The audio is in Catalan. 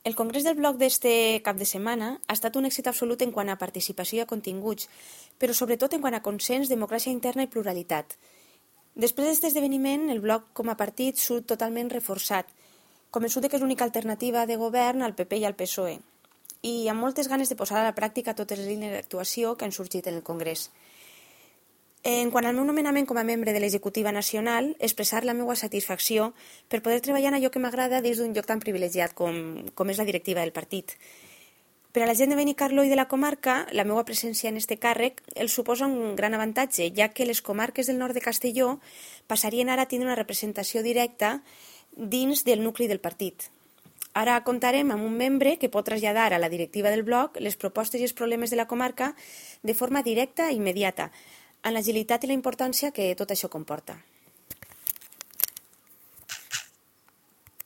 El congrés del bloc d'este cap de setmana ha estat un èxit absolut en quant a participació i a continguts, però sobretot en quant a consens, democràcia interna i pluralitat. Després d'aquest esdeveniment, el bloc com a partit surt totalment reforçat, convençut que és l'única alternativa de govern al PP i al PSOE, i amb moltes ganes de posar a la pràctica totes les línies d'actuació que han sorgit en el Congrés. En quant al meu nomenament com a membre de l'executiva nacional, expressar la meva satisfacció per poder treballar en allò que m'agrada des d'un lloc tan privilegiat com és la directiva del partit. Per a la gent de Benicarló i de la comarca, la meva presència en este càrrec els suposa un gran avantatge, ja que les comarques del nord de Castelló passarien ara a tindre una representació directa dins del nucli del partit. Ara comptarem amb un membre que pot traslladar a la directiva del bloc les propostes i els problemes de la comarca de forma directa i immediata, amb l'agilitat i la importància que tot això comporta.